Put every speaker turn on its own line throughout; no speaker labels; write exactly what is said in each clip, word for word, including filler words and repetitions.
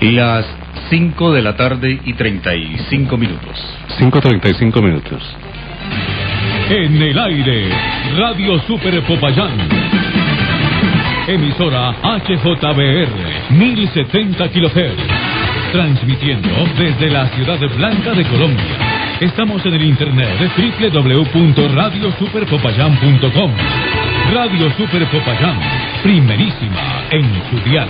Las cinco de la tarde y treinta y cinco minutos.
cinco treinta y cinco minutos.
En el aire, Radio Super Popayán. Emisora H J B R, mil setenta kilohertz. Transmitiendo desde la Ciudad Blanca de Colombia. Estamos en el internet doble u doble u doble u punto radio super popayán punto com. Radio Super Popayán, primerísima en su dial.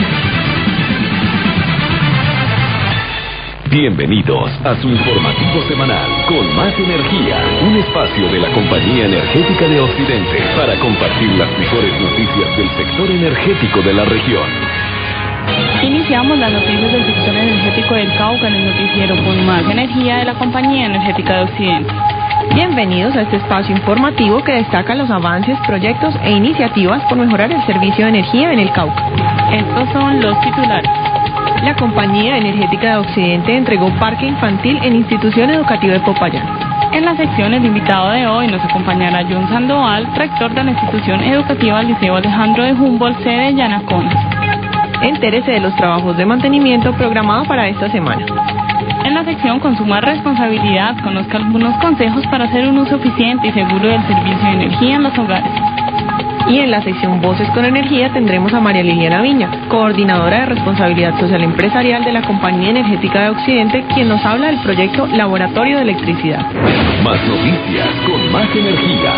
Bienvenidos a su informativo semanal con más energía, un espacio de la Compañía Energética de Occidente para compartir las mejores noticias del sector energético de la región.
Iniciamos las noticias del sector energético del Cauca en el noticiero con más energía de la Compañía Energética de Occidente.
Bienvenidos a este espacio informativo que destaca los avances, proyectos e iniciativas por mejorar el servicio de energía en el Cauca.
Estos son los titulares.
La Compañía Energética de Occidente entregó parque infantil en Institución Educativa de Popayán.
En la sección El invitado de hoy nos acompañará John Sandoval, rector de la Institución Educativa Liceo Alejandro de Humboldt, sede Yanaconas.
Entérese de los trabajos de mantenimiento programados para esta semana.
En la sección Consuma Responsabilidad, conozca algunos consejos para hacer un uso eficiente y seguro del servicio de energía en los hogares.
Y en la sección Voces con Energía tendremos a María Liliana Viña, coordinadora de Responsabilidad Social Empresarial de la Compañía Energética de Occidente, quien nos habla del proyecto Laboratorio de Electricidad.
Más noticias con más energía.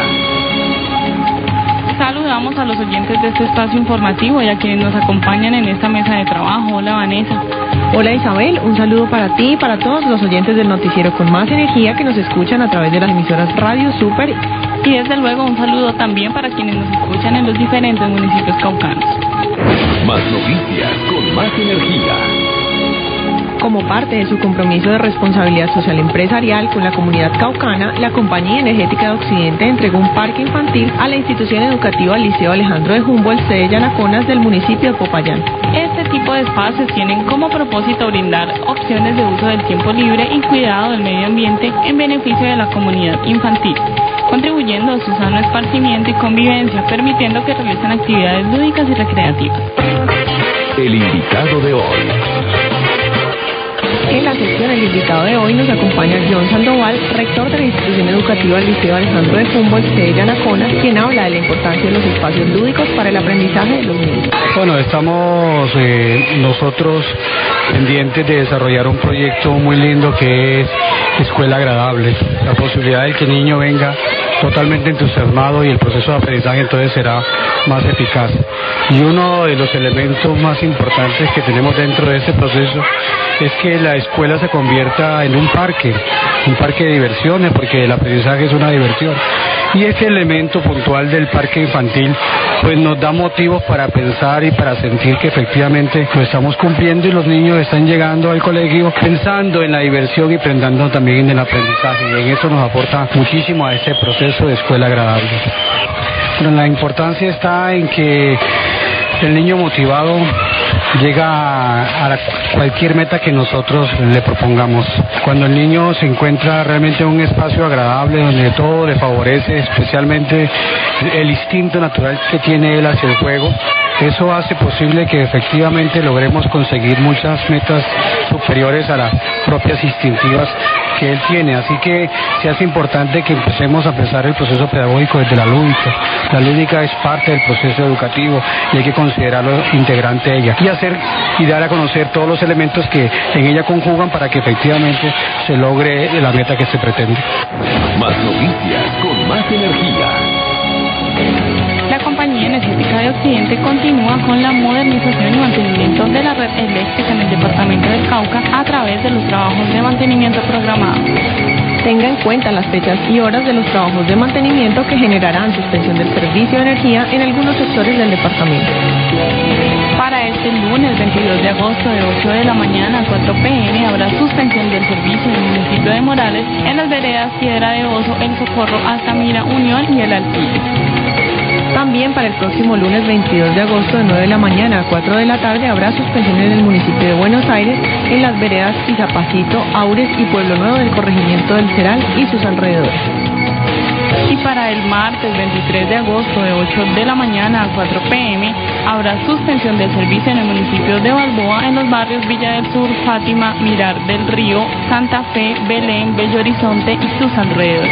Saludamos a los oyentes de este espacio informativo y a quienes nos acompañan en esta mesa de trabajo. Hola, Vanessa.
Hola, Isabel. Un saludo para ti y para todos los oyentes del noticiero con más energía que nos escuchan a través de las emisoras Radio Super.
Y desde luego un saludo también para quienes nos escuchan en los diferentes municipios caucanos.
Más noticias con más energía.
Como parte de su compromiso de responsabilidad social empresarial con la comunidad caucana, la Compañía Energética de Occidente entregó un parque infantil a la institución educativa Liceo Alejandro de Humboldt, sede Yanaconas del municipio de Popayán.
Este tipo de espacios tienen como propósito brindar opciones de uso del tiempo libre y cuidado del medio ambiente en beneficio de la comunidad infantil, contribuyendo a su sano esparcimiento y convivencia, permitiendo que realicen actividades lúdicas y recreativas.
El invitado de hoy.
En la sección El invitado de hoy nos acompaña John Sandoval, rector de la institución educativa Liceo Alejandro de Humboldt, sede Yanaconas, quien habla de la importancia de los espacios lúdicos para el aprendizaje de los niños.
Bueno, estamos eh, nosotros pendientes de desarrollar un proyecto muy lindo que es Escuela Agradable. La posibilidad de que el niño venga totalmente entusiasmado y el proceso de aprendizaje entonces será más eficaz. Y uno de los elementos más importantes que tenemos dentro de este proceso es que la escuela se convierta en un parque, un parque de diversiones, porque el aprendizaje es una diversión. Y este elemento puntual del parque infantil pues nos da motivos para pensar y para sentir que efectivamente lo estamos cumpliendo y los niños están llegando al colegio pensando en la diversión y pensando también en el aprendizaje, y en eso nos aporta muchísimo a este proceso de escuela agradable. Bueno, la importancia está en que el niño motivado llega a, a cualquier meta que nosotros le propongamos. Cuando el niño se encuentra realmente en un espacio agradable donde todo le favorece, especialmente el instinto natural que tiene él hacia el juego, eso hace posible que efectivamente logremos conseguir muchas metas superiores a las propias instintivas que él tiene. Así que se hace importante que empecemos a pensar el proceso pedagógico desde la lúdica. La lúdica es parte del proceso educativo y hay que considerarlo integrante de ella y hacer y dar a conocer todos los elementos que en ella conjugan para que efectivamente se logre la meta que se pretende.
Más noticias con más energía.
La Compañía Energética de Occidente continúa con la modernización y mantenimiento de la red eléctrica en el departamento del Cauca a través de los trabajos de mantenimiento programados.
Tenga en cuenta las fechas y horas de los trabajos de mantenimiento que generarán suspensión del servicio de energía en algunos sectores del departamento.
Para este lunes veintidós de agosto de ocho de la mañana a cuatro pe eme habrá suspensión del servicio en el municipio de Morales en las veredas Piedra de Oso, El Socorro, Altamira, Unión y El Altillo.
También para el próximo lunes veintidós de agosto de nueve de la mañana a cuatro de la tarde habrá suspensiones en el municipio de Buenos Aires en las veredas Izapacito, Aures y Pueblo Nuevo del corregimiento del Ceral y sus alrededores.
Y para el martes veintitrés de agosto de ocho de la mañana a cuatro pe eme habrá suspensión del servicio en el municipio de Balboa en los barrios Villa del Sur, Fátima, Mirar del Río, Santa Fe, Belén, Bello Horizonte y sus alrededores.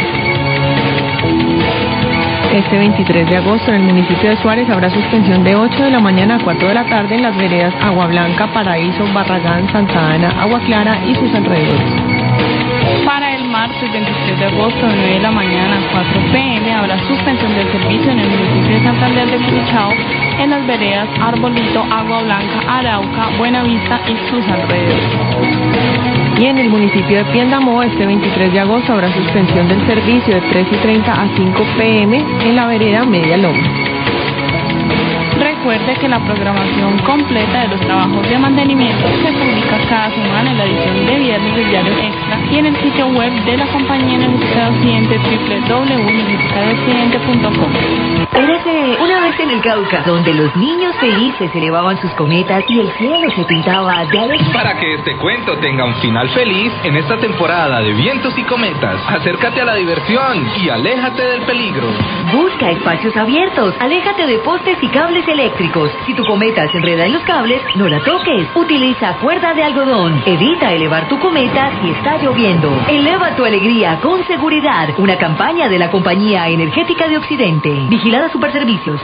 Este veintitrés de agosto en el municipio de Suárez habrá suspensión de ocho de la mañana a cuatro de la tarde en las veredas Agua Blanca, Paraíso, Barragán, Santa Ana, Agua Clara y sus alrededores.
Para el martes veintitrés de agosto de nueve de la mañana a cuatro pe eme habrá suspensión del servicio en el municipio de Santander de Curuchao en las veredas Arbolito, Agua Blanca, Arauca, Buenavista y sus alrededores.
Y en el municipio de Piendamó, este veintitrés de agosto habrá suspensión del servicio de tres y treinta a cinco pe eme en la vereda Media Loma.
Recuerde que la programación completa de los trabajos de mantenimiento se publica cada semana en la edición de viernes del Diario Extra y en el sitio web de la Compañía Energética de Occidente, doble u doble u doble u punto energética de occidente punto com.
Érase una vez en el Cauca, donde los niños felices elevaban sus cometas y el cielo se pintaba de alegría.
Para que este cuento tenga un final feliz, en esta temporada de vientos y cometas, acércate a la diversión y aléjate del peligro.
Busca espacios abiertos, aléjate de postes y cables eléctricos. Si tu cometa se enreda en los cables, no la toques. Utiliza cuerda de algodón. Evita elevar tu cometa si está lloviendo. Eleva tu alegría con seguridad. Una campaña de la Compañía Energética de Occidente. Vigilada Superservicios.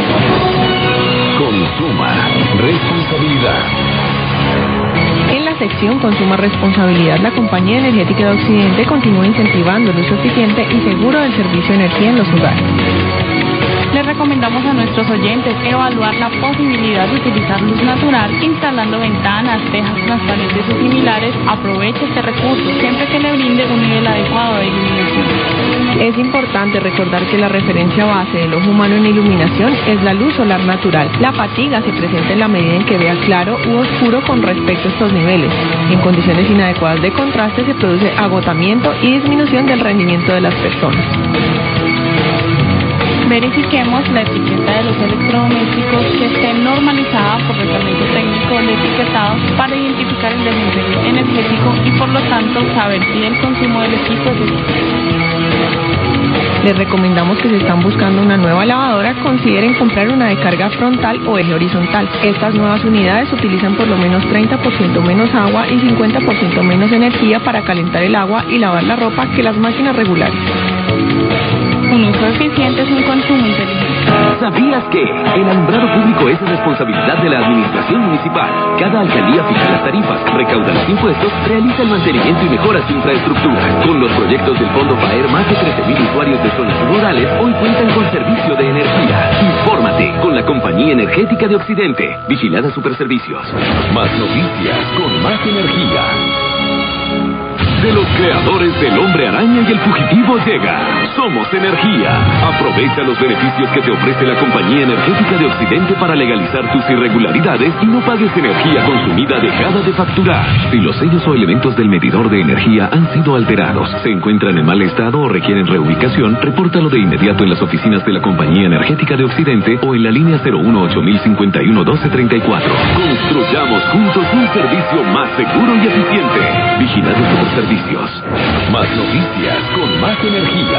Consuma responsabilidad.
En la sección Consuma Responsabilidad, la Compañía Energética de Occidente continúa incentivando el uso eficiente y seguro del servicio de energía en los hogares.
Les recomendamos a nuestros oyentes evaluar la posibilidad de utilizar luz natural instalando ventanas, tejas transparentes o similares. Aproveche este recurso siempre que le brinde un nivel adecuado de iluminación.
Es importante recordar que la referencia base del ojo humano en iluminación es la luz solar natural. La fatiga se presenta en la medida en que vea claro u oscuro con respecto a estos niveles. En condiciones inadecuadas de contraste se produce agotamiento y disminución del rendimiento de las personas.
Verifiquemos la etiqueta de los electrodomésticos que esté normalizada por reglamento técnico de etiquetado para identificar el desempeño energético y por lo tanto saber si el consumo del equipo es eficiente.
Les recomendamos que si están buscando una nueva lavadora, consideren comprar una de carga frontal o eje horizontal. Estas nuevas unidades utilizan por lo menos treinta por ciento menos agua y cincuenta por ciento menos energía para calentar el agua y lavar la ropa que las máquinas regulares.
Un uso eficiente es un consumo inteligente.
¿Sabías que el alumbrado público es responsabilidad de la administración municipal? Cada alcaldía fija las tarifas, recauda los impuestos, realiza el mantenimiento y mejora su infraestructura. Con los proyectos del Fondo FAER, más de trece mil usuarios de zonas rurales hoy cuentan con servicio de energía. Infórmate con la Compañía Energética de Occidente. Vigilada Superservicios. Más noticias con más energía. De los creadores del Hombre Araña y el Fugitivo llega Somos Energía. Aprovecha los beneficios que te ofrece la Compañía Energética de Occidente para legalizar tus irregularidades y no pagues energía consumida dejada de facturar. Si los sellos o elementos del medidor de energía han sido alterados, se encuentran en mal estado o requieren reubicación, repórtalo de inmediato en las oficinas de la Compañía Energética de Occidente o en la línea cero uno ocho mil cincuenta y uno doce treinta y cuatro. Construyamos juntos un servicio más seguro y eficiente. Vigilado Superservicios. Más noticias con más energía.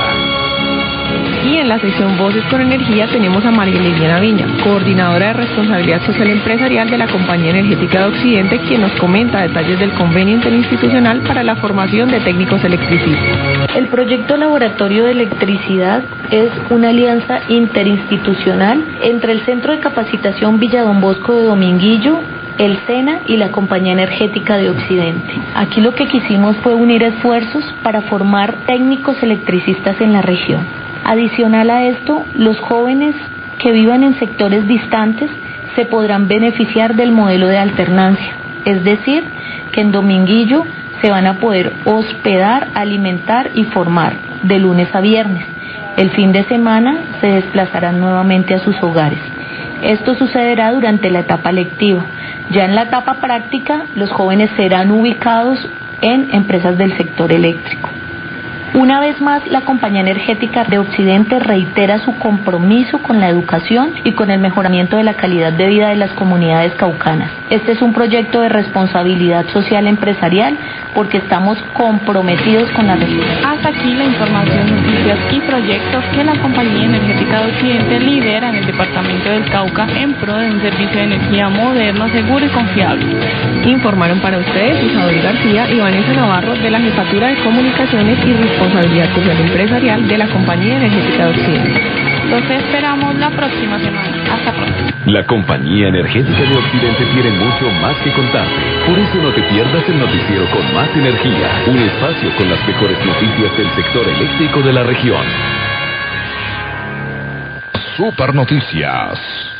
Y en la sección Voces con Energía tenemos a María Liliana Viña, coordinadora de Responsabilidad Social Empresarial de la Compañía Energética de Occidente, quien nos comenta detalles del convenio interinstitucional para la formación de técnicos electricistas.
El proyecto Laboratorio de Electricidad es una alianza interinstitucional entre el Centro de Capacitación Villa Don Bosco de Dominguillo, el SENA y la Compañía Energética de Occidente. Aquí lo que quisimos fue unir esfuerzos para formar técnicos electricistas en la región. Adicional a esto, los jóvenes que vivan en sectores distantes se podrán beneficiar del modelo de alternancia, es decir, que en Dominguillo se van a poder hospedar, alimentar y formar de lunes a viernes. El fin de semana se desplazarán nuevamente a sus hogares. Esto sucederá durante la etapa lectiva. Ya en la etapa práctica, los jóvenes serán ubicados en empresas del sector eléctrico. Una vez más, la Compañía Energética de Occidente reitera su compromiso con la educación y con el mejoramiento de la calidad de vida de las comunidades caucanas. Este es un proyecto de responsabilidad social empresarial porque estamos comprometidos con la región.
Hasta aquí la información, noticias y proyectos que la Compañía Energética de Occidente lidera en el departamento del Cauca en pro de un servicio de energía moderno, seguro y confiable.
Informaron para ustedes Isabel García y Vanessa Navarro de la Jefatura de Comunicaciones y Responsabilidad Social Empresarial de la Compañía Energética de Occidente.
Los esperamos la próxima semana. Hasta pronto.
La Compañía Energética de Occidente tiene mucho más que contarte. Por eso no te pierdas el noticiero con más energía. Un espacio con las mejores noticias del sector eléctrico de la región.
Super Noticias.